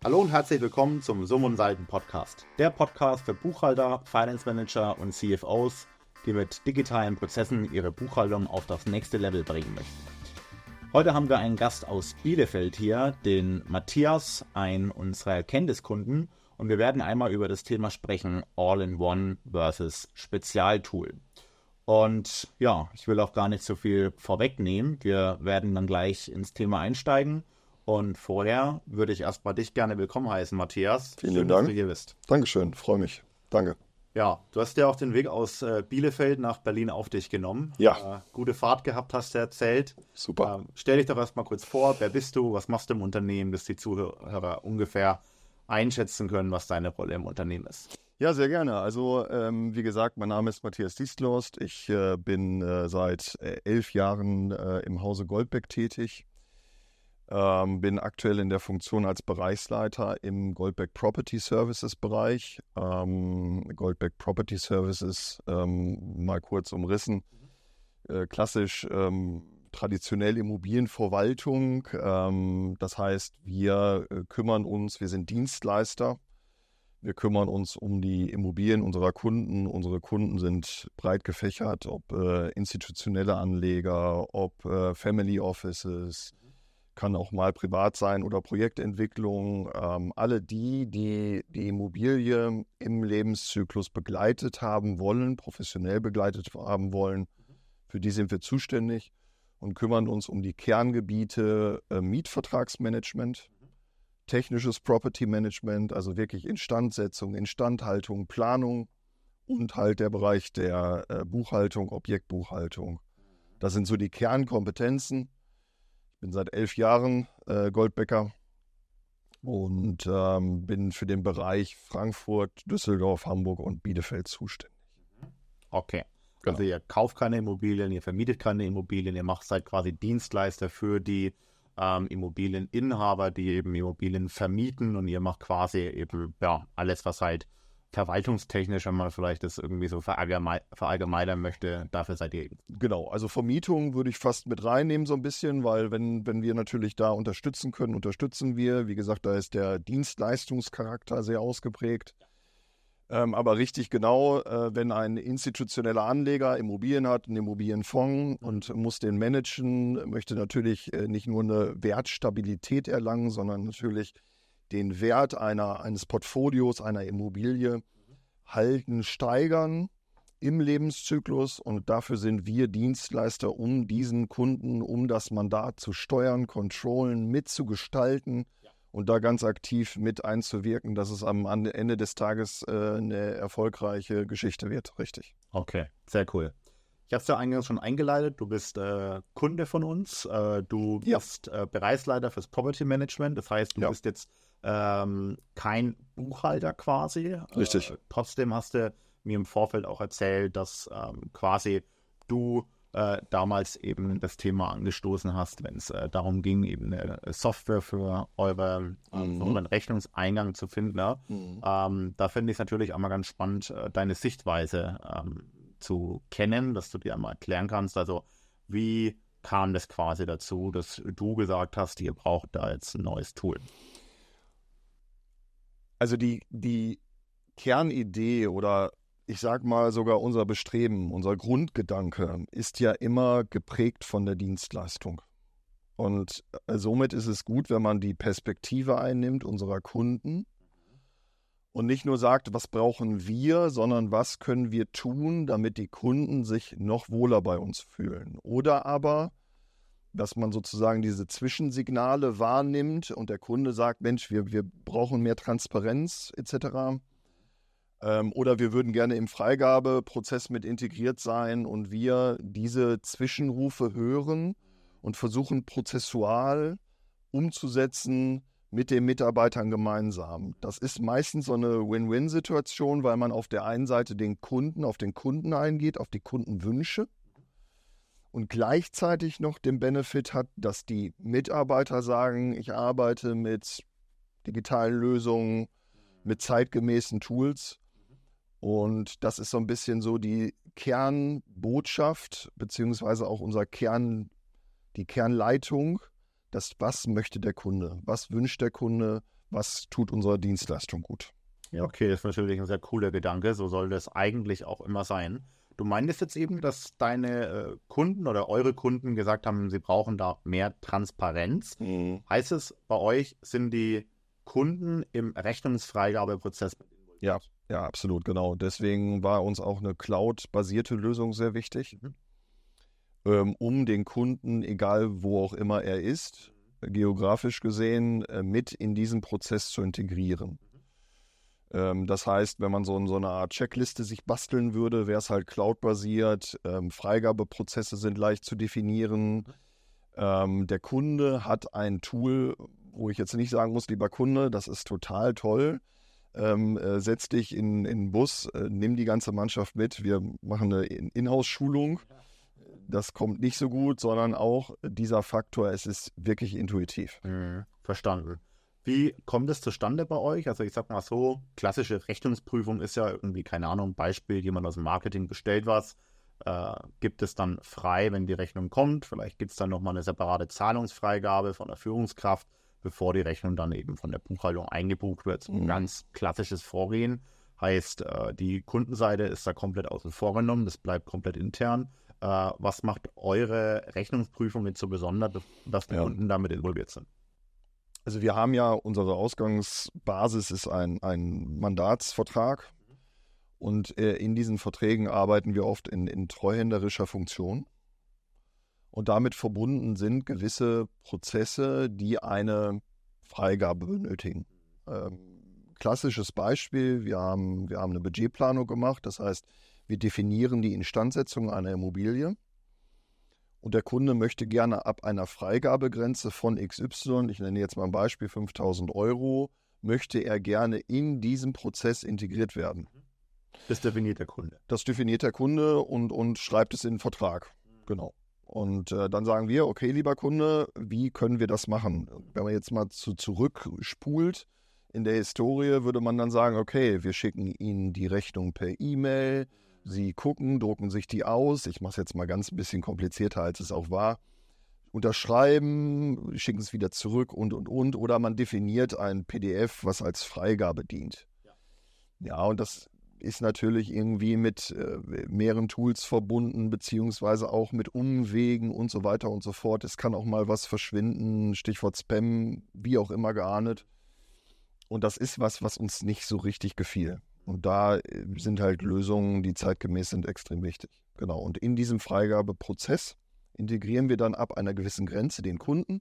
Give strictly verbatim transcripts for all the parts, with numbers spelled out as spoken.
Hallo und herzlich willkommen zum Summen und Salten Podcast. Der Podcast für Buchhalter, Finance Manager und C F Os, die mit digitalen Prozessen ihre Buchhaltung auf das nächste Level bringen möchten. Heute haben wir einen Gast aus Bielefeld hier, den Matthias, einen unserer Erkenntniskunden, und wir werden einmal über das Thema sprechen, All-in-One versus Spezialtool. Und ja, ich will auch gar nicht so viel vorwegnehmen. Wir werden dann gleich ins Thema einsteigen. Und vorher würde ich erstmal dich gerne willkommen heißen, Matthias. Vielen Schön, Dank. dass du hier bist. Dankeschön, freue mich. Danke. Ja, du hast ja auch den Weg aus äh, Bielefeld nach Berlin auf dich genommen. Ja. Äh, gute Fahrt gehabt, hast du erzählt. Super. Ähm, stell dich doch erstmal kurz vor, wer bist du, was machst du im Unternehmen, dass die Zuhörer ungefähr einschätzen können, was deine Rolle im Unternehmen ist. Ja, sehr gerne. Also, ähm, wie gesagt, mein Name ist Matthias Diestlost. Ich äh, bin äh, seit äh, elf Jahren äh, im Hause Goldbeck tätig. Ähm, bin aktuell in der Funktion als Bereichsleiter im Goldbeck Property Services Bereich. Ähm, Goldbeck Property Services, ähm, mal kurz umrissen, äh, klassisch ähm, traditionell Immobilienverwaltung. Ähm, das heißt, wir äh, kümmern uns, wir sind Dienstleister. Wir kümmern uns um die Immobilien unserer Kunden. Unsere Kunden sind breit gefächert, ob äh, institutionelle Anleger, ob äh, Family Offices, kann auch mal privat sein oder Projektentwicklung. Ähm, alle die, die die Immobilie im Lebenszyklus begleitet haben wollen, professionell begleitet haben wollen, für die sind wir zuständig und kümmern uns um die Kerngebiete äh, Mietvertragsmanagement, technisches Property Management, also wirklich Instandsetzung, Instandhaltung, Planung und halt der Bereich der äh, Buchhaltung, Objektbuchhaltung. Das sind so die Kernkompetenzen. Ich bin seit elf Jahren äh, Goldbecker und ähm, bin für den Bereich Frankfurt, Düsseldorf, Hamburg und Bielefeld zuständig. Okay. Genau. Also ihr kauft keine Immobilien, ihr vermietet keine Immobilien, ihr macht seid quasi Dienstleister für die ähm, Immobilieninhaber, die eben Immobilien vermieten, und ihr macht quasi eben ja alles, was halt verwaltungstechnisch, wenn man vielleicht das irgendwie so verallgeme- verallgemeinern möchte, dafür seid ihr eben. Genau, also Vermietung würde ich fast mit reinnehmen so ein bisschen, weil wenn, wenn wir natürlich da unterstützen können, unterstützen wir. Wie gesagt, da ist der Dienstleistungscharakter sehr ausgeprägt. Ähm, aber richtig genau, äh, wenn ein institutioneller Anleger Immobilien hat, einen Immobilienfonds und muss den managen, möchte natürlich äh, nicht nur eine Wertstabilität erlangen, sondern natürlich den Wert einer, eines Portfolios, einer Immobilie halten, steigern im Lebenszyklus, und dafür sind wir Dienstleister, um diesen Kunden, um das Mandat zu steuern, controllen, mitzugestalten. Und da ganz aktiv mit einzuwirken, dass es am Ende des Tages äh, eine erfolgreiche Geschichte wird. Richtig. Okay, sehr cool. Ich habe es ja eingangs schon eingeleitet. Du bist äh, Kunde von uns. Äh, du Ja. bist äh, Bereichsleiter fürs Property Management. Das heißt, du Ja. bist jetzt ähm, kein Buchhalter quasi. Richtig. Äh, trotzdem hast du mir im Vorfeld auch erzählt, dass ähm, quasi du äh, damals eben das Thema angestoßen hast, wenn es äh, darum ging, eben eine Software für, eure, äh, Mhm. für euren Rechnungseingang zu finden. Ja? Mhm. Ähm, da finde ich es natürlich auch mal ganz spannend, äh, deine Sichtweise ähm, zu kennen, dass du dir einmal erklären kannst. Also wie kam das quasi dazu, dass du gesagt hast, ihr braucht da jetzt ein neues Tool? Also die, die Kernidee oder ich sag mal sogar unser Bestreben, unser Grundgedanke ist ja immer geprägt von der Dienstleistung. Und somit ist es gut, wenn man die Perspektive einnimmt unserer Kunden und nicht nur sagt, was brauchen wir, sondern was können wir tun, damit die Kunden sich noch wohler bei uns fühlen. Oder aber, dass man sozusagen diese Zwischensignale wahrnimmt und der Kunde sagt, Mensch, wir, wir brauchen mehr Transparenz et cetera. Ähm, oder wir würden gerne im Freigabeprozess mit integriert sein und wir diese Zwischenrufe hören und versuchen prozessual umzusetzen mit den Mitarbeitern gemeinsam. Das ist meistens so eine Win-Win-Situation, weil man auf der einen Seite den Kunden, auf den Kunden eingeht, auf die Kundenwünsche und gleichzeitig noch den Benefit hat, dass die Mitarbeiter sagen, ich arbeite mit digitalen Lösungen, mit zeitgemäßen Tools. Und das ist so ein bisschen so die Kernbotschaft, beziehungsweise auch unser Kern, die Kernleitung, das was möchte der Kunde, was wünscht der Kunde, was tut unserer Dienstleistung gut. Ja, okay, das ist natürlich ein sehr cooler Gedanke. So soll das eigentlich auch immer sein. Du meintest jetzt eben, dass deine äh, Kunden oder eure Kunden gesagt haben, sie brauchen da mehr Transparenz. Mhm. Heißt es, bei euch sind die Kunden im Rechnungsfreigabeprozess mit involviert? Ja, ja, absolut, genau. Deswegen war uns auch eine Cloud-basierte Lösung sehr wichtig, Mhm. ähm, um den Kunden, egal wo auch immer er ist, geografisch gesehen, äh, mit in diesen Prozess zu integrieren. Ähm, das heißt, wenn man so, so eine Art Checkliste sich basteln würde, wäre es halt Cloud-basiert, ähm, Freigabeprozesse sind leicht zu definieren. Ähm, der Kunde hat ein Tool, wo ich jetzt nicht sagen muss, lieber Kunde, das ist total toll. Ähm, äh, setz dich in, in den Bus, äh, nimm die ganze Mannschaft mit, wir machen eine Inhouse-Schulung. Das kommt nicht so gut, sondern auch dieser Faktor, es ist wirklich intuitiv. Mhm. Verstanden. Wie kommt es zustande bei euch? Also ich sag mal so, klassische Rechnungsprüfung ist ja irgendwie, keine Ahnung, Beispiel, jemand aus dem Marketing bestellt was, äh, gibt es dann frei, wenn die Rechnung kommt. Vielleicht gibt es dann nochmal eine separate Zahlungsfreigabe von der Führungskraft, bevor die Rechnung dann eben von der Buchhaltung eingebucht wird. Ein Mhm. ganz klassisches Vorgehen. Heißt, äh, die Kundenseite ist da komplett außen vor genommen, das bleibt komplett intern. Äh, was macht eure Rechnungsprüfung jetzt so besonders, dass die Ja. Kunden damit involviert sind? Also wir haben ja, unsere Ausgangsbasis ist ein, ein Mandatsvertrag und äh, in diesen Verträgen arbeiten wir oft in, in treuhänderischer Funktion. Und damit verbunden sind gewisse Prozesse, die eine Freigabe benötigen. Ähm, klassisches Beispiel, wir haben, wir haben eine Budgetplanung gemacht, das heißt, wir definieren die Instandsetzung einer Immobilie. Und der Kunde möchte gerne ab einer Freigabegrenze von X Y, ich nenne jetzt mal ein Beispiel, fünftausend Euro, möchte er gerne in diesen Prozess integriert werden. Das definiert der Kunde. Das definiert der Kunde und, und schreibt es in den Vertrag. Genau. Und äh, dann sagen wir, okay, lieber Kunde, wie können wir das machen? Wenn man jetzt mal zu, zurückspult in der Historie, würde man dann sagen, okay, wir schicken Ihnen die Rechnung per E-Mail, Sie gucken, drucken sich die aus. Ich mache es jetzt mal ganz ein bisschen komplizierter, als es auch war. Unterschreiben, schicken es wieder zurück und, und, und. Oder man definiert ein P D F, was als Freigabe dient. Ja, ja, und das ist natürlich irgendwie mit äh, mehreren Tools verbunden, beziehungsweise auch mit Umwegen und so weiter und so fort. Es kann auch mal was verschwinden, Stichwort Spam, wie auch immer geahndet. Und das ist was, was uns nicht so richtig gefiel. Und da sind halt Lösungen, die zeitgemäß sind, extrem wichtig. Genau. Und in diesem Freigabeprozess integrieren wir dann ab einer gewissen Grenze den Kunden.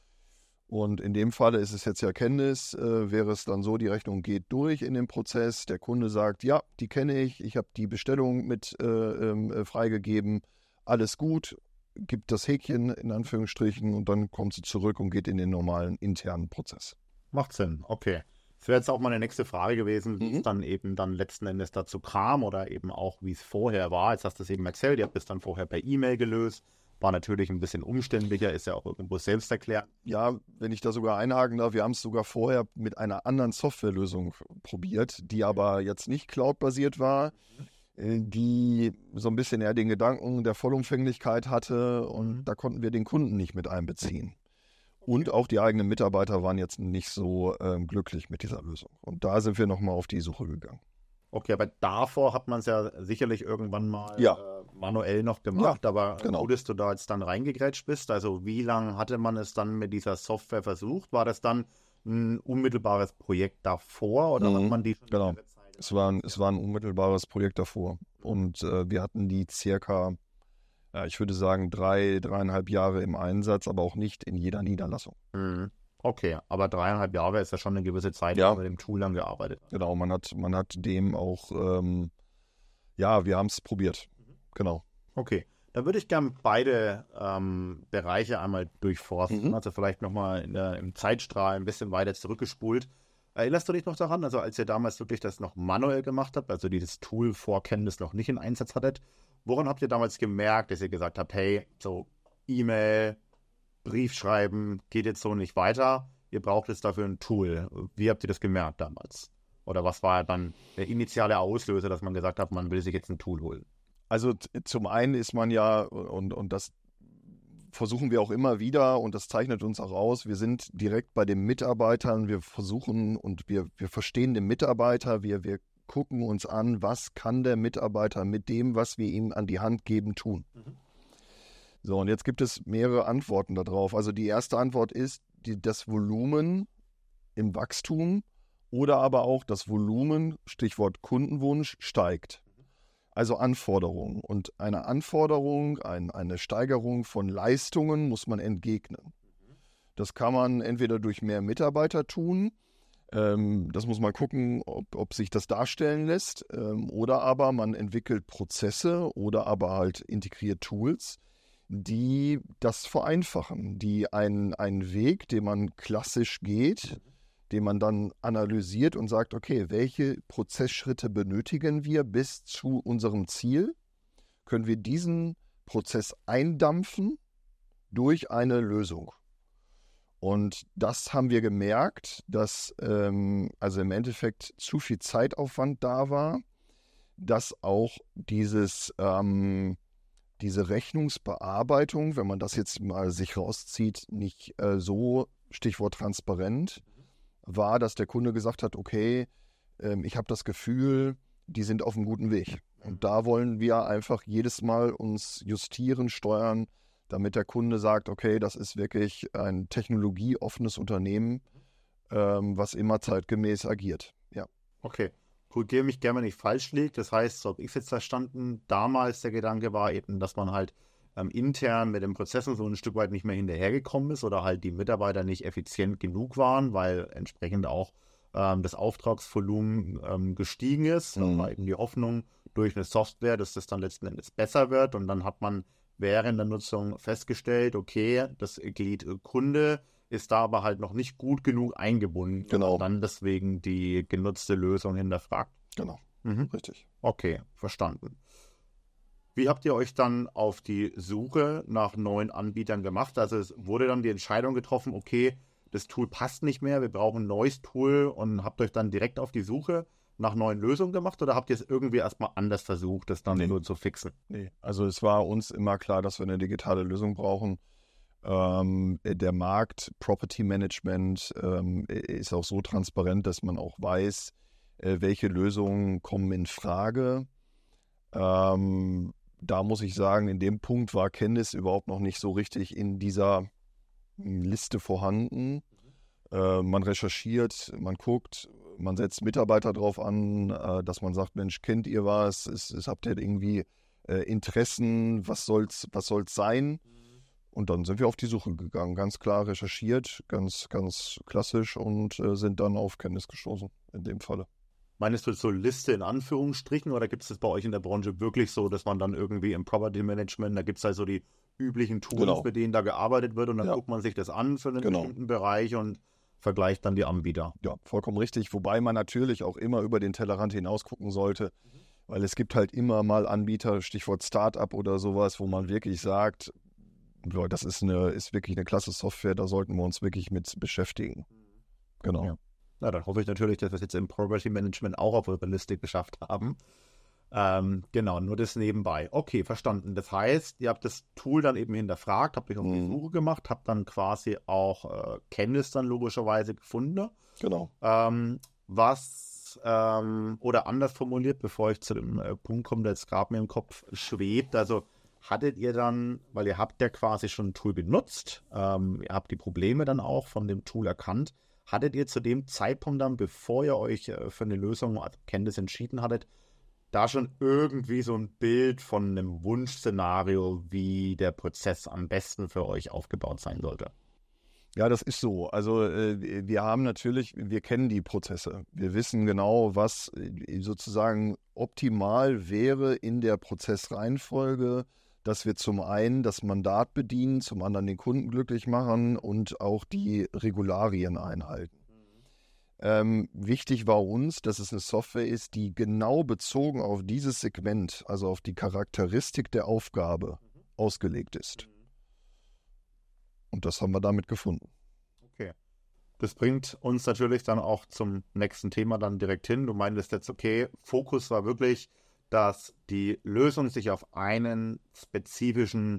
Und in dem Falle ist es jetzt ja Kenntnis, äh, wäre es dann so, die Rechnung geht durch in den Prozess. Der Kunde sagt, ja, die kenne ich, ich habe die Bestellung mit äh, äh, freigegeben, alles gut, gibt das Häkchen in Anführungsstrichen und dann kommt sie zurück und geht in den normalen internen Prozess. Macht Sinn, okay. Das wäre jetzt auch meine nächste Frage gewesen, wie Mhm. es dann eben dann letzten Endes dazu kam oder eben auch, wie es vorher war. Jetzt hast du es eben erzählt, ihr habt es dann vorher per E-Mail gelöst. War natürlich ein bisschen umständlicher, ist ja auch irgendwo selbst erklärt. Ja, wenn ich da sogar einhaken darf, wir haben es sogar vorher mit einer anderen Softwarelösung probiert, die aber jetzt nicht cloud-basiert war, äh, die so ein bisschen eher den Gedanken der Vollumfänglichkeit hatte und Mhm. da konnten wir den Kunden nicht mit einbeziehen. Und auch die eigenen Mitarbeiter waren jetzt nicht so ähm, glücklich mit dieser Lösung. Und da sind wir nochmal auf die Suche gegangen. Okay, aber davor hat man es ja sicherlich irgendwann mal Ja. äh, manuell noch gemacht, Ja, aber genau. gut, dass du da jetzt dann reingegrätscht bist. Also wie lange hatte man es dann mit dieser Software versucht? War das dann ein unmittelbares Projekt davor oder Mhm, hat man die schon genau. längere Zeit- Es war ein, es war ein unmittelbares Projekt davor. Und äh, wir hatten die circa, ja, ich würde sagen, drei, dreieinhalb Jahre im Einsatz, aber auch nicht in jeder Niederlassung. Mhm. Okay, aber dreieinhalb Jahre ist ja schon eine gewisse Zeit, Ja. die man mit dem Tool dann gearbeitet hat. Genau, man hat, man hat dem auch, ähm, ja, wir haben es probiert. Genau. Okay, dann würde ich gerne beide ähm, Bereiche einmal durchforsten. Mhm. Also vielleicht nochmal im Zeitstrahl ein bisschen weiter zurückgespult. Erinnerst du dich noch daran, also als ihr damals wirklich das noch manuell gemacht habt, also dieses Tool Vorkenntnis noch nicht in Einsatz hattet, woran habt ihr damals gemerkt, dass ihr gesagt habt, hey, so E-Mail, Brief schreiben, geht jetzt so nicht weiter, ihr braucht jetzt dafür ein Tool. Wie habt ihr das gemerkt damals? Oder was war dann der initiale Auslöser, dass man gesagt hat, man will sich jetzt ein Tool holen? Also t- zum einen ist man ja, und, und das versuchen wir auch immer wieder, und das zeichnet uns auch aus, wir sind direkt bei den Mitarbeitern, wir versuchen und wir, wir verstehen den Mitarbeiter, wir, wir gucken uns an, was kann der Mitarbeiter mit dem, was wir ihm an die Hand geben, tun. Mhm. So, und jetzt gibt es mehrere Antworten darauf. Also die erste Antwort ist die, das Volumen im Wachstum oder aber auch das Volumen, Stichwort Kundenwunsch, steigt. Also Anforderungen. Und eine Anforderung, ein, eine Steigerung von Leistungen muss man entgegnen. Das kann man entweder durch mehr Mitarbeiter tun, ähm, das muss man gucken, ob, ob sich das darstellen lässt, ähm, oder aber man entwickelt Prozesse oder aber halt integriert Tools, die das vereinfachen, die einen, einen Weg, den man klassisch geht, den man dann analysiert und sagt, okay, welche Prozessschritte benötigen wir bis zu unserem Ziel? Können wir diesen Prozess eindampfen durch eine Lösung? Und das haben wir gemerkt, dass ähm, also im Endeffekt zu viel Zeitaufwand da war, dass auch dieses, ähm, diese Rechnungsbearbeitung, wenn man das jetzt mal sich rauszieht, nicht äh, so, Stichwort transparent, war, dass der Kunde gesagt hat, okay, ähm, ich habe das Gefühl, die sind auf einem guten Weg. Und da wollen wir einfach jedes Mal uns justieren, steuern, damit der Kunde sagt, okay, das ist wirklich ein technologieoffenes Unternehmen, ähm, was immer zeitgemäß agiert. Ja. Okay, korrigiere mich gerne, wenn ich falsch liege. Das heißt, so habe ich es jetzt verstanden, damals der Gedanke war eben, dass man halt ähm, intern mit den Prozessen so ein Stück weit nicht mehr hinterhergekommen ist oder halt die Mitarbeiter nicht effizient genug waren, weil entsprechend auch ähm, das Auftragsvolumen ähm, gestiegen ist. Mhm. Da war eben die Hoffnung durch eine Software, dass das dann letzten Endes besser wird, und dann hat man während der Nutzung festgestellt, okay, das Glied Kunde ist da aber halt noch nicht gut genug eingebunden. Genau. Und dann deswegen die genutzte Lösung hinterfragt. Genau, mhm. Richtig. Okay, verstanden. Wie habt ihr euch dann auf die Suche nach neuen Anbietern gemacht? Also es wurde dann die Entscheidung getroffen, okay, das Tool passt nicht mehr, wir brauchen ein neues Tool, und habt euch dann direkt auf die Suche nach neuen Lösungen gemacht, oder habt ihr es irgendwie erstmal anders versucht, das dann nee. nur zu fixen? Nee, also es war uns immer klar, dass wir eine digitale Lösung brauchen. Ähm, der Markt, Property Management, ähm, ist auch so transparent, dass man auch weiß, äh, welche Lösungen kommen in Frage. Ähm, da muss ich sagen, in dem Punkt war Candice überhaupt noch nicht so richtig in dieser Liste vorhanden. Äh, man recherchiert, man guckt, man setzt Mitarbeiter drauf an, äh, dass man sagt, Mensch, kennt ihr was? Ist, ist, habt ihr irgendwie äh, Interessen? Was soll's, was soll's sein? Und dann sind wir auf die Suche gegangen, ganz klar recherchiert, ganz, ganz klassisch, und äh, sind dann auf Candice gestoßen, in dem Falle. Meinst du so Liste in Anführungsstrichen, oder gibt es das bei euch in der Branche wirklich so, dass man dann irgendwie im Property Management, da gibt es halt so die üblichen Tools, genau. mit denen da gearbeitet wird, und dann ja. guckt man sich das an für einen genau. bestimmten Bereich und vergleicht dann die Anbieter. Ja, vollkommen richtig, wobei man natürlich auch immer über den Tellerrand hinaus gucken sollte, mhm. weil es gibt halt immer mal Anbieter, Stichwort Startup oder sowas, wo man wirklich sagt, das ist, eine, ist wirklich eine klasse Software, da sollten wir uns wirklich mit beschäftigen. Mhm. Genau. Ja. Na, dann hoffe ich natürlich, dass wir es jetzt im Property Management auch auf eure Liste geschafft haben. Ähm, genau, nur das nebenbei. Okay, verstanden. Das heißt, ihr habt das Tool dann eben hinterfragt, habt euch auf die mhm. Suche gemacht, habt dann quasi auch äh, Candice dann logischerweise gefunden. Genau. Ähm, was, ähm, oder anders formuliert, bevor ich zu dem äh, Punkt komme, der jetzt gerade mir im Kopf schwebt, also hattet ihr dann, weil ihr habt ja quasi schon ein Tool benutzt, ähm, ihr habt die Probleme dann auch von dem Tool erkannt, hattet ihr zu dem Zeitpunkt dann, bevor ihr euch äh, für eine Lösung, also Candice, entschieden hattet, da schon irgendwie so ein Bild von einem Wunschszenario, wie der Prozess am besten für euch aufgebaut sein sollte? Ja, das ist so. Also äh, wir haben natürlich, wir kennen die Prozesse. Wir wissen genau, was äh, sozusagen optimal wäre in der Prozessreihenfolge, dass wir zum einen das Mandat bedienen, zum anderen den Kunden glücklich machen und auch die Regularien einhalten. Mhm. Ähm, wichtig war uns, dass es eine Software ist, die genau bezogen auf dieses Segment, also auf die Charakteristik der Aufgabe, mhm. ausgelegt ist. Mhm. Und das haben wir damit gefunden. Okay. Das bringt uns natürlich dann auch zum nächsten Thema dann direkt hin. Du meintest jetzt, okay, Fokus war wirklich, dass die Lösung sich auf einen spezifischen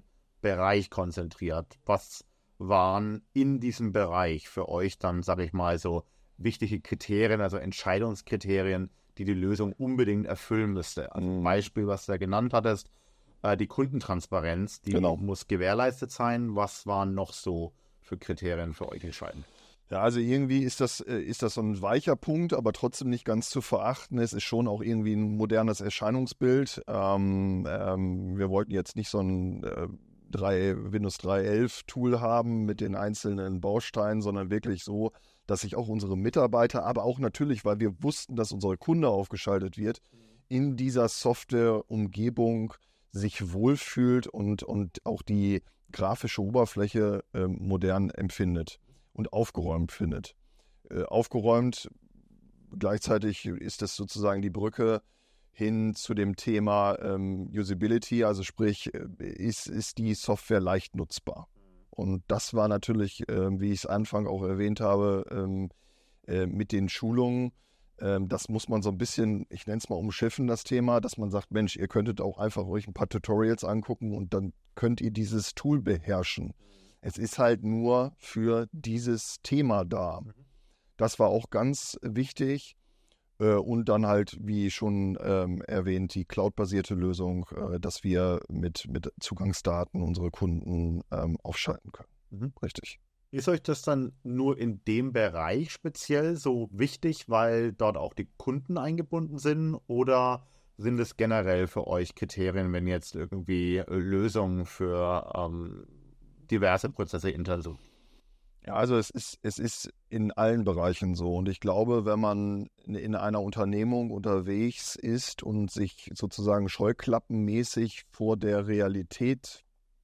Bereich konzentriert. Was waren in diesem Bereich für euch dann, sage ich mal, so wichtige Kriterien, also Entscheidungskriterien, die die Lösung unbedingt erfüllen müsste? Also ein Beispiel, was du ja genannt hattest, äh, die Kundentransparenz, die Genau. muss gewährleistet sein. Was waren noch so für Kriterien für euch entscheidend? Ja, also irgendwie ist das, ist das so ein weicher Punkt, aber trotzdem nicht ganz zu verachten. Es ist schon auch irgendwie ein modernes Erscheinungsbild. Ähm, ähm, wir wollten jetzt nicht so ein äh, drei, Windows drei Punkt elf Tool haben mit den einzelnen Bausteinen, sondern wirklich so, dass sich auch unsere Mitarbeiter, aber auch natürlich, weil wir wussten, dass unser Kunde aufgeschaltet wird, in dieser Softwareumgebung sich wohlfühlt und, und auch die grafische Oberfläche äh, modern empfindet und aufgeräumt findet. Äh, aufgeräumt, gleichzeitig ist das sozusagen die Brücke hin zu dem Thema ähm, Usability, also sprich, ist, ist die Software leicht nutzbar. Und das war natürlich, äh, wie ich es Anfang auch erwähnt habe, ähm, äh, mit den Schulungen, ähm, das muss man so ein bisschen, ich nenne es mal umschiffen, das Thema, dass man sagt, Mensch, ihr könntet auch einfach euch ein paar Tutorials angucken und dann könnt ihr dieses Tool beherrschen. Es ist halt nur für dieses Thema da. Das war auch ganz wichtig. Und dann halt, wie schon ähm, erwähnt, die cloud-basierte Lösung, äh, dass wir mit, mit Zugangsdaten unsere Kunden ähm, aufschalten können. Mhm. Richtig. Ist euch das dann nur in dem Bereich speziell so wichtig, weil dort auch die Kunden eingebunden sind? Oder sind es generell für euch Kriterien, wenn jetzt irgendwie Lösungen für ähm, diverse Prozesse intern sind? Ja, also es ist, es ist in allen Bereichen so. Und ich glaube, wenn man in einer Unternehmung unterwegs ist und sich sozusagen scheuklappenmäßig vor der Realität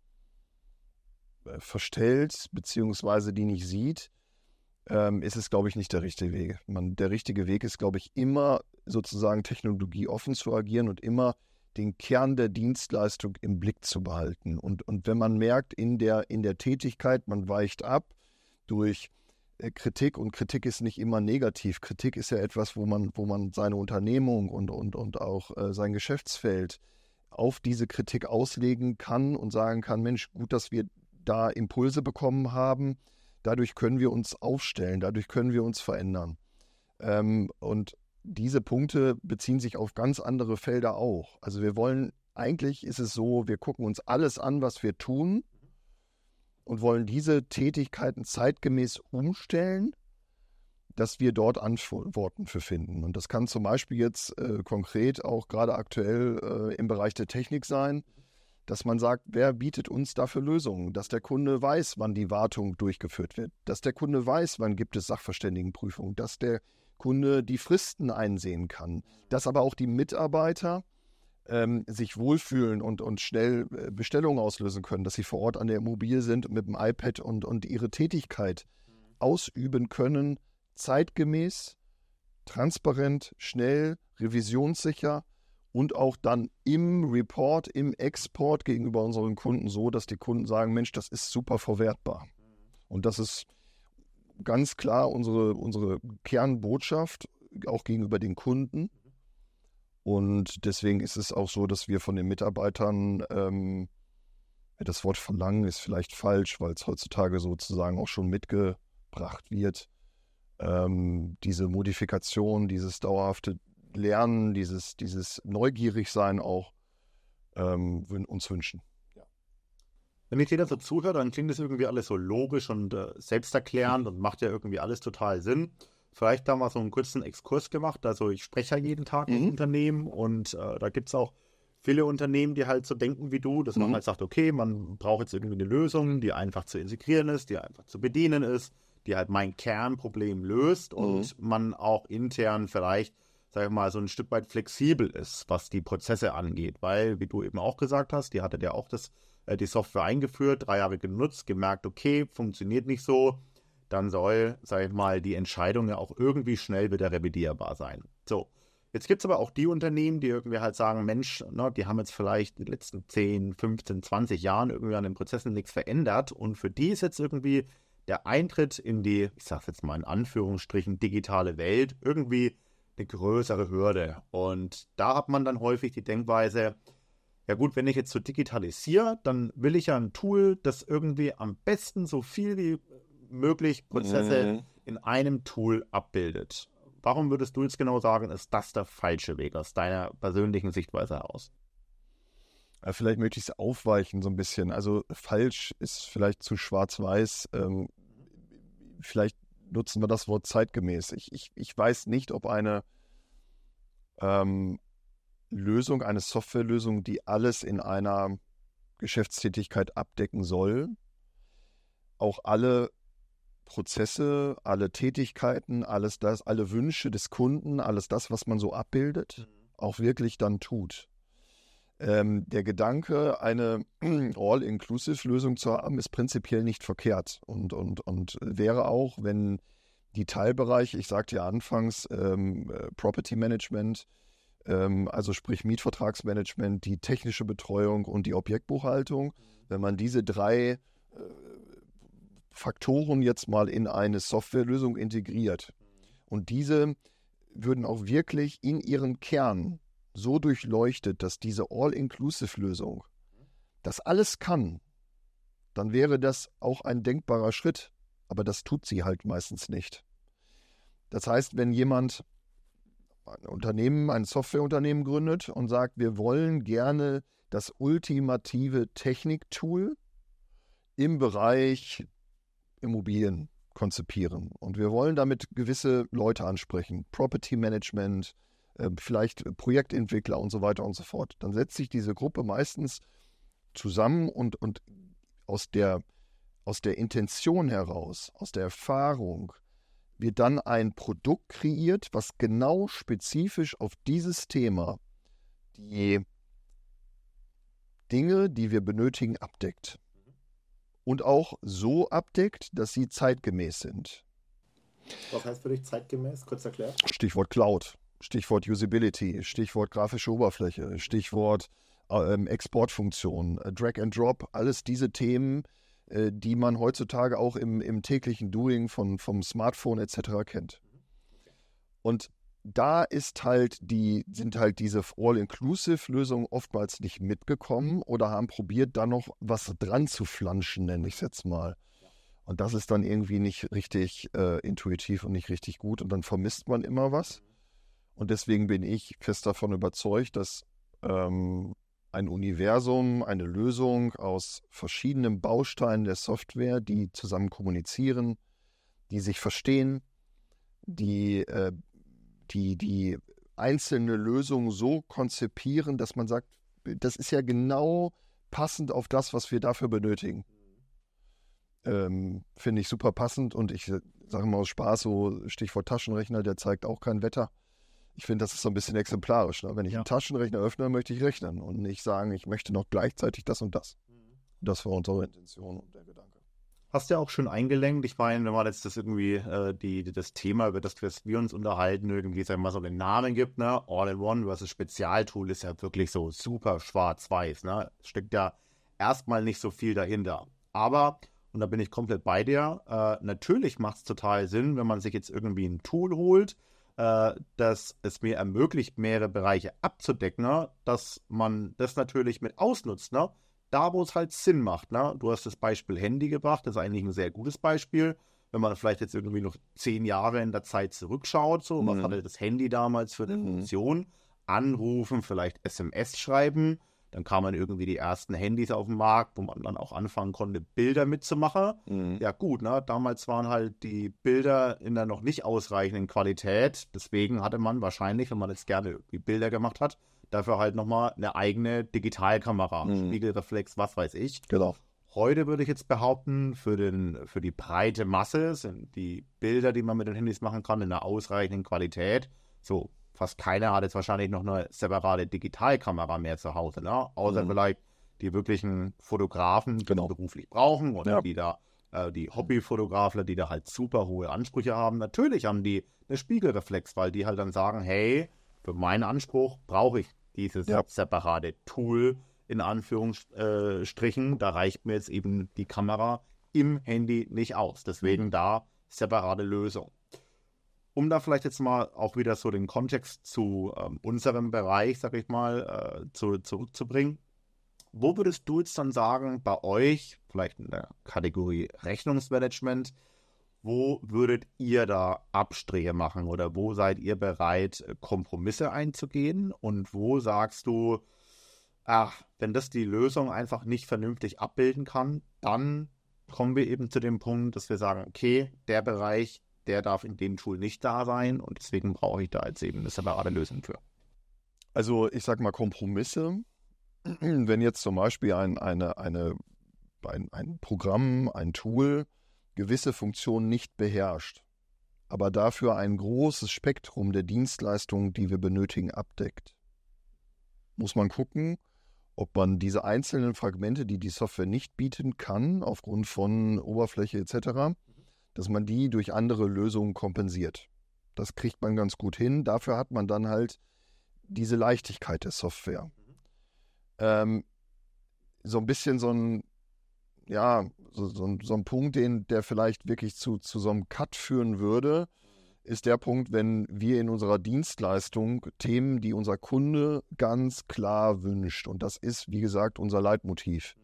verstellt, beziehungsweise die nicht sieht, ähm, ist es, glaube ich, nicht der richtige Weg. Man, der richtige Weg ist, glaube ich, immer sozusagen technologieoffen zu agieren und immer den Kern der Dienstleistung im Blick zu behalten. Und, und wenn man merkt, in der, in der Tätigkeit, man weicht ab durch äh, Kritik, und Kritik ist nicht immer negativ. Kritik ist ja etwas, wo man, wo man seine Unternehmung und, und, und auch äh, sein Geschäftsfeld auf diese Kritik auslegen kann und sagen kann, Mensch, gut, dass wir da Impulse bekommen haben, dadurch können wir uns aufstellen, dadurch können wir uns verändern. Ähm, und diese Punkte beziehen sich auf ganz andere Felder auch. Also wir wollen, eigentlich ist es so, wir gucken uns alles an, was wir tun und wollen diese Tätigkeiten zeitgemäß umstellen, dass wir dort Antworten für finden. Und das kann zum Beispiel jetzt äh, konkret auch gerade aktuell äh, im Bereich der Technik sein, dass man sagt, wer bietet uns dafür Lösungen, dass der Kunde weiß, wann die Wartung durchgeführt wird, dass der Kunde weiß, wann gibt es Sachverständigenprüfung, dass der Kunde die Fristen einsehen kann, dass aber auch die Mitarbeiter ähm, sich wohlfühlen und, und schnell äh, Bestellungen auslösen können, dass sie vor Ort an der Immobilie sind mit dem iPad und, und ihre Tätigkeit ausüben können, zeitgemäß, transparent, schnell, revisionssicher und auch dann im Report, im Export gegenüber unseren Kunden so, dass die Kunden sagen, Mensch, das ist super verwertbar. Und das ist ganz klar unsere, unsere Kernbotschaft, auch gegenüber den Kunden. Und deswegen ist es auch so, dass wir von den Mitarbeitern, ähm, das Wort verlangen ist vielleicht falsch, weil es heutzutage sozusagen auch schon mitgebracht wird, ähm, diese Modifikation, dieses dauerhafte Lernen, dieses, dieses Neugierigsein auch ähm, uns wünschen. Ja. Wenn ich dir da so zuhöre, dann klingt das irgendwie alles so logisch und äh, selbsterklärend und macht ja irgendwie alles total Sinn. Vielleicht da mal so einen kurzen Exkurs gemacht. Also ich spreche ja jeden Tag mit Mhm. Unternehmen und äh, da gibt es auch viele Unternehmen, die halt so denken wie du, dass man Mhm. halt sagt, okay, man braucht jetzt irgendwie eine Lösung, die einfach zu integrieren ist, die einfach zu bedienen ist, die halt mein Kernproblem löst und man auch intern vielleicht, sag ich mal, so ein Stück weit flexibel ist, was die Prozesse angeht. Weil, wie du eben auch gesagt hast, die hattet ja auch das, äh, die Software eingeführt, drei Jahre genutzt, gemerkt, okay, funktioniert nicht so, dann soll, sag ich mal, die Entscheidung ja auch irgendwie schnell wieder revidierbar sein. So, jetzt gibt es aber auch die Unternehmen, die irgendwie halt sagen, Mensch, ne, die haben jetzt vielleicht in den letzten zehn, fünfzehn, zwanzig Jahren irgendwie an den Prozessen nichts verändert und für die ist jetzt irgendwie der Eintritt in die, ich sag's jetzt mal in Anführungsstrichen, digitale Welt irgendwie eine größere Hürde. Und da hat man dann häufig die Denkweise, Ja gut, wenn ich jetzt so digitalisiere, dann will ich ja ein Tool, das irgendwie am besten so viel wie möglich Prozesse Mhm. in einem Tool abbildet. Warum würdest du jetzt genau sagen, ist das der falsche Weg aus deiner persönlichen Sichtweise heraus? Ja, vielleicht möchte ich es aufweichen so ein bisschen. Also falsch ist vielleicht zu schwarz-weiß. Ähm, vielleicht nutzen wir das Wort zeitgemäß. Ich, ich, ich weiß nicht, ob eine ähm, Lösung, eine Softwarelösung, die alles in einer Geschäftstätigkeit abdecken soll, auch alle Prozesse, alle Tätigkeiten, alles das, alle Wünsche des Kunden, alles das, was man so abbildet, auch wirklich dann tut. Ähm, der Gedanke, eine All-Inclusive-Lösung zu haben, ist prinzipiell nicht verkehrt und, und, und wäre auch, wenn die Teilbereiche, ich sagte ja anfangs, ähm, Property Management, ähm, also sprich Mietvertragsmanagement, die technische Betreuung und die Objektbuchhaltung, wenn man diese drei äh, Faktoren jetzt mal in eine Softwarelösung integriert und diese würden auch wirklich in ihren Kern so durchleuchtet, dass diese All-Inclusive-Lösung das alles kann, dann wäre das auch ein denkbarer Schritt. Aber das tut sie halt meistens nicht. Das heißt, wenn jemand ein Unternehmen, ein Softwareunternehmen gründet und sagt, wir wollen gerne das ultimative Techniktool im Bereich Immobilien konzipieren und wir wollen damit gewisse Leute ansprechen, Property Management, vielleicht Projektentwickler und so weiter und so fort. Dann setzt sich diese Gruppe meistens zusammen und, und aus der, aus der Intention heraus, aus der Erfahrung, wird dann ein Produkt kreiert, was genau spezifisch auf dieses Thema die Dinge, die wir benötigen, abdeckt. Und auch so abdeckt, dass sie zeitgemäß sind. Was heißt für dich zeitgemäß? Kurz erklärt. Stichwort Cloud. Stichwort Usability, Stichwort grafische Oberfläche, Stichwort ähm, Exportfunktion, äh, Drag and Drop, alles diese Themen, äh, die man heutzutage auch im, im täglichen Doing von, vom Smartphone et cetera kennt. Und da ist halt die, sind halt diese All-Inclusive-Lösungen oftmals nicht mitgekommen oder haben probiert, da noch was dran zu flanschen, nenne ich es jetzt mal. Und das ist dann irgendwie nicht richtig äh, intuitiv und nicht richtig gut und dann vermisst man immer was. Und deswegen bin ich fest davon überzeugt, dass ähm, ein Universum, eine Lösung aus verschiedenen Bausteinen der Software, die zusammen kommunizieren, die sich verstehen, die, äh, die, die einzelne Lösung so konzipieren, dass man sagt, das ist ja genau passend auf das, was wir dafür benötigen. Ähm, finde ich super passend und ich sage mal aus Spaß, so Stichwort Taschenrechner, der zeigt auch kein Wetter. Ich finde, das ist so ein bisschen exemplarisch. Ne? Wenn ich ja. einen Taschenrechner öffne, möchte ich rechnen und nicht sagen, ich möchte noch gleichzeitig das und das. Mhm. Das war unsere Intention und der Gedanke. Hast du ja auch schon eingelenkt. Ich meine, wenn man jetzt das irgendwie, äh, die, das Thema, über das wir uns unterhalten, irgendwie, sagen wir mal, so den Namen gibt, ne? All-in-One versus Spezialtool ist ja wirklich so super schwarz-weiß, ne? Es steckt ja erstmal nicht so viel dahinter. Aber, und da bin ich komplett bei dir, äh, natürlich macht es total Sinn, wenn man sich jetzt irgendwie ein Tool holt, äh, dass es mir ermöglicht, mehrere Bereiche abzudecken, ne? Dass man das natürlich mit ausnutzt, ne? Da, wo es halt Sinn macht. Ne? Du hast das Beispiel Handy gebracht, das ist eigentlich ein sehr gutes Beispiel. Wenn man vielleicht jetzt irgendwie noch zehn Jahre in der Zeit zurückschaut, so, mhm. was hatte das Handy damals für eine mhm. Funktion? Anrufen, vielleicht S M S schreiben. Dann kamen irgendwie die ersten Handys auf den Markt, wo man dann auch anfangen konnte, Bilder mitzumachen. Mhm. Ja gut, ne? Damals waren halt die Bilder in der noch nicht ausreichenden Qualität. Deswegen hatte man wahrscheinlich, wenn man jetzt gerne irgendwie Bilder gemacht hat, dafür halt nochmal eine eigene Digitalkamera, mhm. Spiegelreflex, was weiß ich. Genau. Heute würde ich jetzt behaupten, für, den, für die breite Masse sind die Bilder, die man mit den Handys machen kann, in einer ausreichenden Qualität. So, fast keiner hat jetzt wahrscheinlich noch eine separate Digitalkamera mehr zu Hause, ne? Außer mhm. vielleicht die wirklichen Fotografen, die genau. beruflich brauchen oder ja. die da, äh, die Hobbyfotografler, die da halt super hohe Ansprüche haben. Natürlich haben die eine Spiegelreflex, weil die halt dann sagen, hey, für meinen Anspruch brauche ich dieses ja. separate Tool, in Anführungsstrichen. Da reicht mir jetzt eben die Kamera im Handy nicht aus. Deswegen da separate Lösung. Um da vielleicht jetzt mal auch wieder so den Kontext zu ähm, unserem Bereich, sag ich mal, äh, zu, zurückzubringen. wo würdest du jetzt dann sagen, bei euch, vielleicht in der Kategorie Rechnungsmanagement, wo würdet ihr da Abstriche machen oder wo seid ihr bereit, Kompromisse einzugehen? Und wo sagst du, ach, wenn das die Lösung einfach nicht vernünftig abbilden kann, dann kommen wir eben zu dem Punkt, dass wir sagen, okay, der Bereich, der darf in dem Tool nicht da sein und deswegen brauche ich da jetzt eben eine separate Lösung für. Also ich sag mal Kompromisse, wenn jetzt zum Beispiel ein, eine, eine, ein, ein Programm, ein Tool gewisse Funktionen nicht beherrscht, aber dafür ein großes Spektrum der Dienstleistungen, die wir benötigen, abdeckt, muss man gucken, ob man diese einzelnen Fragmente, die die Software nicht bieten kann, aufgrund von Oberfläche et cetera, dass man die durch andere Lösungen kompensiert. Das kriegt man ganz gut hin. Dafür hat man dann halt diese Leichtigkeit der Software. Ähm, so ein bisschen so ein, ja, so, so, ein, so ein Punkt, den, der vielleicht wirklich zu, zu so einem Cut führen würde, ist der Punkt, wenn wir in unserer Dienstleistung Themen, die unser Kunde ganz klar wünscht, und das ist, wie gesagt, unser Leitmotiv,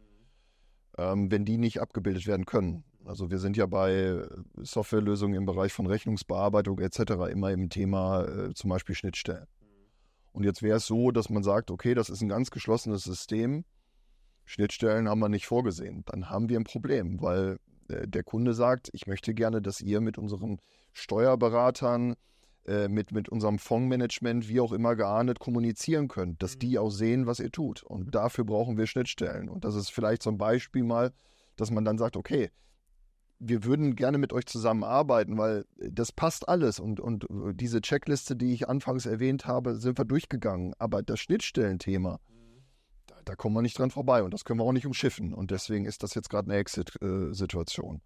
ähm, wenn die nicht abgebildet werden können. Also wir sind ja bei Softwarelösungen im Bereich von Rechnungsbearbeitung et cetera immer im Thema äh, zum Beispiel Schnittstellen. Und jetzt wäre es so, dass man sagt, okay, das ist ein ganz geschlossenes System, Schnittstellen haben wir nicht vorgesehen. Dann haben wir ein Problem, weil äh, der Kunde sagt, ich möchte gerne, dass ihr mit unseren Steuerberatern, äh, mit, mit unserem Fondsmanagement, wie auch immer geahndet, kommunizieren könnt, dass die auch sehen, was ihr tut. Und dafür brauchen wir Schnittstellen. Und das ist vielleicht so ein Beispiel mal, dass man dann sagt, okay, wir würden gerne mit euch zusammenarbeiten, weil das passt alles. Und, und diese Checkliste, die ich anfangs erwähnt habe, sind wir durchgegangen. Aber das Schnittstellenthema, da, da kommen wir nicht dran vorbei. Und das können wir auch nicht umschiffen. Und deswegen ist das jetzt gerade eine Exit-Situation.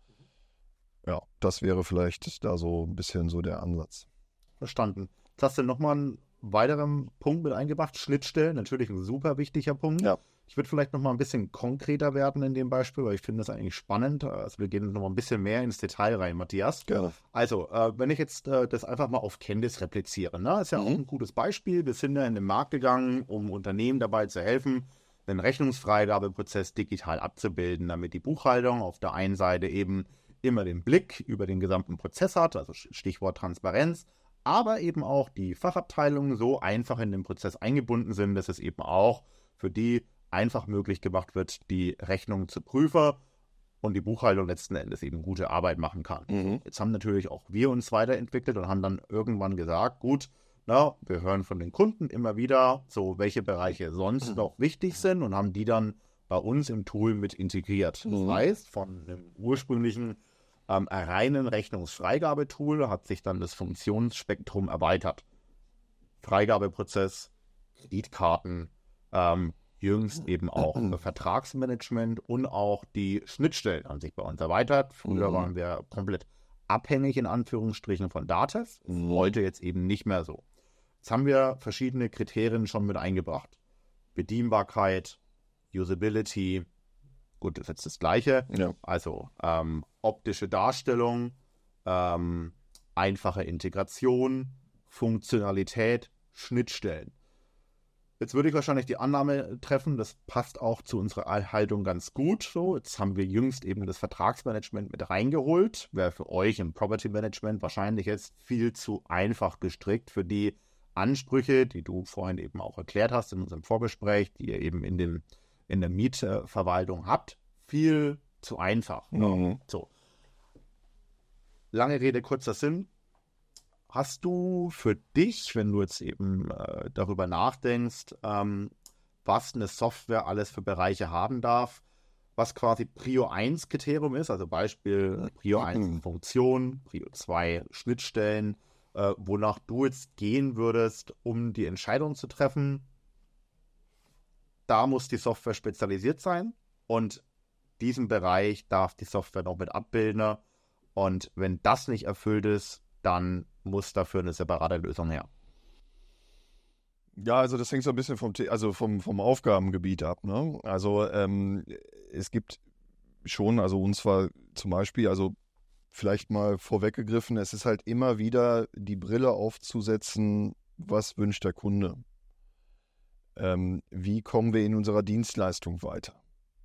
Ja, das wäre vielleicht da so ein bisschen so der Ansatz. Verstanden. Jetzt hast du nochmal einen weiteren Punkt mit eingebracht. Schnittstellen, natürlich ein super wichtiger Punkt. Ja. Ich würde vielleicht nochmal ein bisschen konkreter werden in dem Beispiel, weil ich finde das eigentlich spannend. Also wir gehen nochmal ein bisschen mehr ins Detail rein, Matthias. Gerne. Also, äh, wenn ich jetzt äh, das einfach mal auf Candice repliziere, ne? Ist ja mhm. auch ein gutes Beispiel. Wir sind ja in den Markt gegangen, um Unternehmen dabei zu helfen, den Rechnungsfreigabeprozess digital abzubilden, damit die Buchhaltung auf der einen Seite eben immer den Blick über den gesamten Prozess hat, also Stichwort Transparenz, aber eben auch die Fachabteilungen so einfach in den Prozess eingebunden sind, dass es eben auch für die einfach möglich gemacht wird, die Rechnung zu prüfen und die Buchhaltung letzten Endes eben gute Arbeit machen kann. Mhm. Jetzt haben natürlich auch wir uns weiterentwickelt und haben dann irgendwann gesagt, gut, na, wir hören von den Kunden immer wieder, so welche Bereiche sonst mhm. noch wichtig sind und haben die dann bei uns im Tool mit integriert. Mhm. Das heißt, von einem ursprünglichen ähm, reinen Rechnungsfreigabetool hat sich dann das Funktionsspektrum erweitert. Freigabeprozess, Kreditkarten, ähm, jüngst eben auch mhm. Vertragsmanagement und auch die Schnittstellen haben sich bei uns erweitert. Früher mhm. waren wir komplett abhängig in Anführungsstrichen von Datev, mhm. heute jetzt eben nicht mehr so. Jetzt haben wir verschiedene Kriterien schon mit eingebracht. Bedienbarkeit, Usability, gut, das ist jetzt das Gleiche. Ja. Also ähm, optische Darstellung, ähm, einfache Integration, Funktionalität, Schnittstellen. Jetzt würde ich wahrscheinlich die Annahme treffen, das passt auch zu unserer Haltung ganz gut. So, jetzt haben wir jüngst eben das Vertragsmanagement mit reingeholt. Wäre für euch im Property Management wahrscheinlich jetzt viel zu einfach gestrickt für die Ansprüche, die du vorhin eben auch erklärt hast in unserem Vorgespräch, die ihr eben in, dem, in der Mietverwaltung habt. Viel zu einfach. Mhm. So. Lange Rede, kurzer Sinn. Hast du für dich, wenn du jetzt eben äh, darüber nachdenkst, ähm, was eine Software alles für Bereiche haben darf, was quasi Prio eins Kriterium ist, also Beispiel Prio eins Funktion, Prio zwei Schnittstellen, äh, wonach du jetzt gehen würdest, um die Entscheidung zu treffen, da muss die Software spezialisiert sein und diesen Bereich darf die Software noch mit abbilden und wenn das nicht erfüllt ist, dann muss dafür eine separate Lösung her. Ja, also das hängt so ein bisschen vom, also vom, vom Aufgabengebiet ab. Ne? Also ähm, es gibt schon, also uns war zum Beispiel, also vielleicht mal vorweggegriffen, es ist halt immer wieder die Brille aufzusetzen, was wünscht der Kunde. ähm, wie kommen wir in unserer Dienstleistung weiter?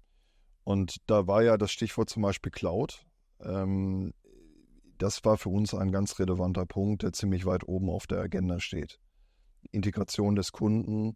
Und da war ja das Stichwort zum Beispiel Cloud. Ähm, das war für uns ein ganz relevanter Punkt, der ziemlich weit oben auf der Agenda steht. Integration des Kunden,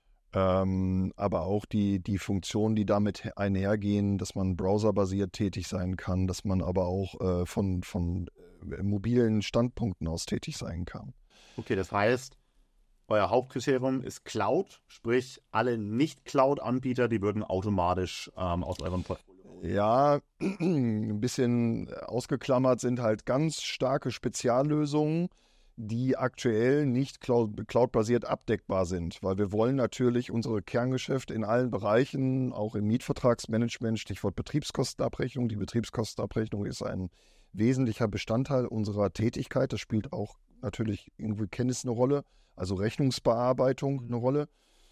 ähm, aber auch die, die Funktionen, die damit einhergehen, dass man browserbasiert tätig sein kann, dass man aber auch äh, von, von äh, mobilen Standpunkten aus tätig sein kann. Okay, das heißt, euer Hauptkriterium ist Cloud, sprich alle Nicht-Cloud-Anbieter, die würden automatisch ähm, aus eurem Portfolio. Ja, ein bisschen ausgeklammert sind halt ganz starke Speziallösungen, die aktuell nicht Cloud, cloud-basiert abdeckbar sind, weil wir wollen natürlich unsere Kerngeschäfte in allen Bereichen, auch im Mietvertragsmanagement, Stichwort Betriebskostenabrechnung. Die Betriebskostenabrechnung ist ein wesentlicher Bestandteil unserer Tätigkeit. Das spielt auch natürlich irgendwie Kenntnis eine Rolle, also Rechnungsbearbeitung eine Rolle.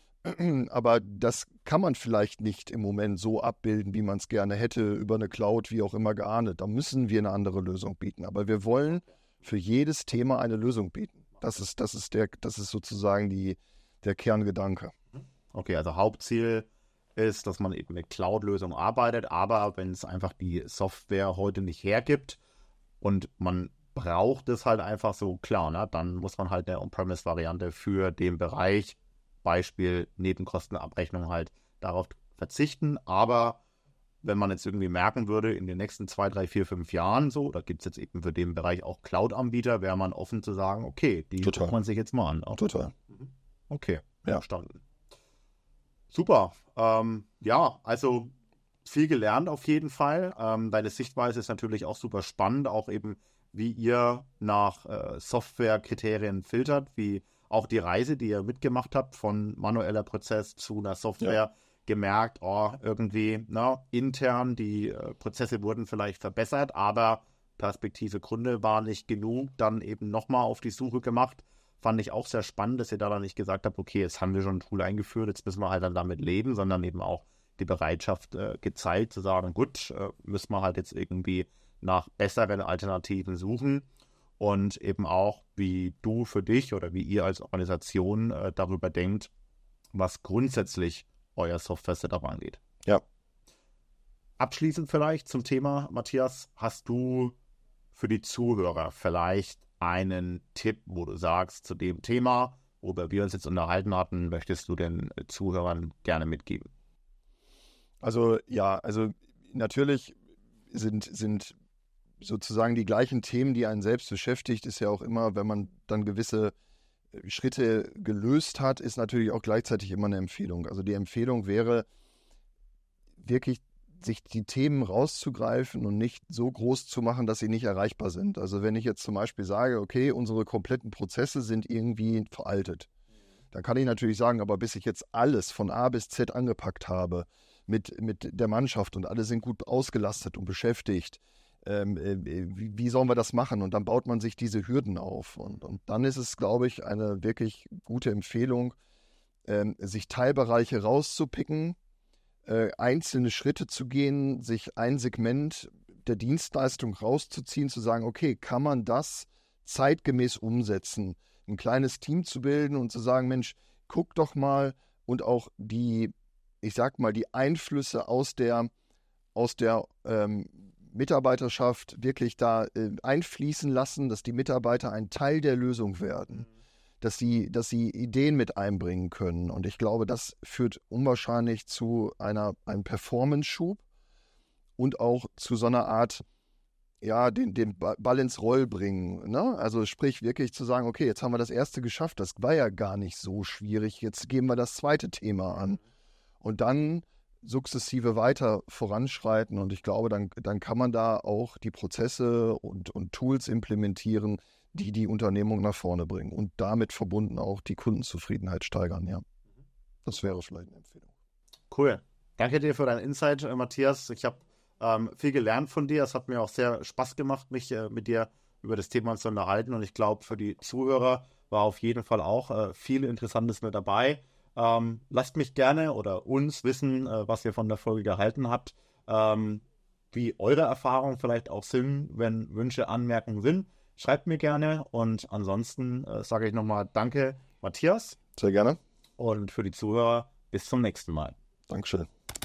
Aber das kann man vielleicht nicht im Moment so abbilden, wie man es gerne hätte, über eine Cloud, wie auch immer geahndet. Da müssen wir eine andere Lösung bieten. Aber wir wollen für jedes Thema eine Lösung bieten. Das ist, das ist, der, das ist sozusagen die, der Kerngedanke. Okay, also Hauptziel ist, dass man eben mit Cloud-Lösungen arbeitet, aber wenn es einfach die Software heute nicht hergibt und man braucht es halt einfach so, klar, ne, dann muss man halt eine On-Premise-Variante für den Bereich, Beispiel Nebenkostenabrechnung, halt darauf verzichten, aber wenn man jetzt irgendwie merken würde, in den nächsten zwei, drei, vier, fünf Jahren so, da gibt es jetzt eben für den Bereich auch Cloud-Anbieter, wäre man offen zu sagen, okay, die Total. guckt man sich jetzt mal an. Auch. Total. Okay, ja. Verstanden. Super. Ähm, ja, also viel gelernt auf jeden Fall. Ähm, deine Sichtweise ist natürlich auch super spannend, auch eben, wie ihr nach äh, Softwarekriterien filtert, wie auch die Reise, die ihr mitgemacht habt, von manueller Prozess zu einer Software, ja. Gemerkt, oh, irgendwie, na, intern, die äh, Prozesse wurden vielleicht verbessert, aber Perspektive Kunde war nicht genug, dann eben nochmal auf die Suche gemacht. Fand ich auch sehr spannend, dass ihr da dann nicht gesagt habt, okay, jetzt haben wir schon ein Tool eingeführt, jetzt müssen wir halt dann damit leben, sondern eben auch die Bereitschaft äh, gezeigt, zu sagen, gut, äh, müssen wir halt jetzt irgendwie nach besseren Alternativen suchen und eben auch, wie du für dich oder wie ihr als Organisation äh, darüber denkt, was grundsätzlich euer Software-Setup angeht. Ja. Abschließend vielleicht zum Thema, Matthias, hast du für die Zuhörer vielleicht einen Tipp, wo du sagst, zu dem Thema, worüber wir uns jetzt unterhalten hatten, möchtest du den Zuhörern gerne mitgeben? Also ja, also natürlich sind, sind sozusagen die gleichen Themen, die einen selbst beschäftigt, ist ja auch immer, wenn man dann gewisse Schritte gelöst hat, ist natürlich auch gleichzeitig immer eine Empfehlung. Also die Empfehlung wäre, wirklich sich die Themen rauszugreifen und nicht so groß zu machen, dass sie nicht erreichbar sind. Also wenn ich jetzt zum Beispiel sage, okay, unsere kompletten Prozesse sind irgendwie veraltet, dann kann ich natürlich sagen, aber bis ich jetzt alles von A bis Z angepackt habe mit, mit der Mannschaft und alle sind gut ausgelastet und beschäftigt, Ähm, äh, wie, wie sollen wir das machen? Und dann baut man sich diese Hürden auf. Und, und dann ist es, glaube ich, eine wirklich gute Empfehlung, ähm, sich Teilbereiche rauszupicken, äh, einzelne Schritte zu gehen, sich ein Segment der Dienstleistung rauszuziehen, zu sagen, okay, kann man das zeitgemäß umsetzen? Ein kleines Team zu bilden und zu sagen, Mensch, guck doch mal und auch die, ich sag mal, die Einflüsse aus der, aus der ähm, Mitarbeiterschaft wirklich da äh, einfließen lassen, dass die Mitarbeiter ein Teil der Lösung werden, mhm. dass sie, dass sie Ideen mit einbringen können. Und ich glaube, das führt unwahrscheinlich zu einer, einem Performance-Schub und auch zu so einer Art, ja, den, den Ball ins Roll bringen. Ne? Also sprich wirklich zu sagen, okay, jetzt haben wir das erste geschafft, das war ja gar nicht so schwierig, jetzt gehen wir das zweite Thema an. Und dann sukzessive weiter voranschreiten und ich glaube, dann, dann kann man da auch die Prozesse und, und Tools implementieren, die die Unternehmung nach vorne bringen und damit verbunden auch die Kundenzufriedenheit steigern, ja. Das wäre vielleicht eine Empfehlung. Cool. Danke dir für deinen Insight, Matthias. Ich habe ähm, viel gelernt von dir. Es hat mir auch sehr Spaß gemacht, mich äh, mit dir über das Thema zu unterhalten und ich glaube, für die Zuhörer war auf jeden Fall auch äh, viel Interessantes mit dabei. Ähm, lasst mich gerne oder uns wissen, äh, was ihr von der Folge gehalten habt, ähm, wie eure Erfahrungen vielleicht auch sind, wenn Wünsche, Anmerkungen sind. Schreibt mir gerne und ansonsten äh, sage ich nochmal Danke, Matthias. Sehr gerne. Und für die Zuhörer bis zum nächsten Mal. Dankeschön.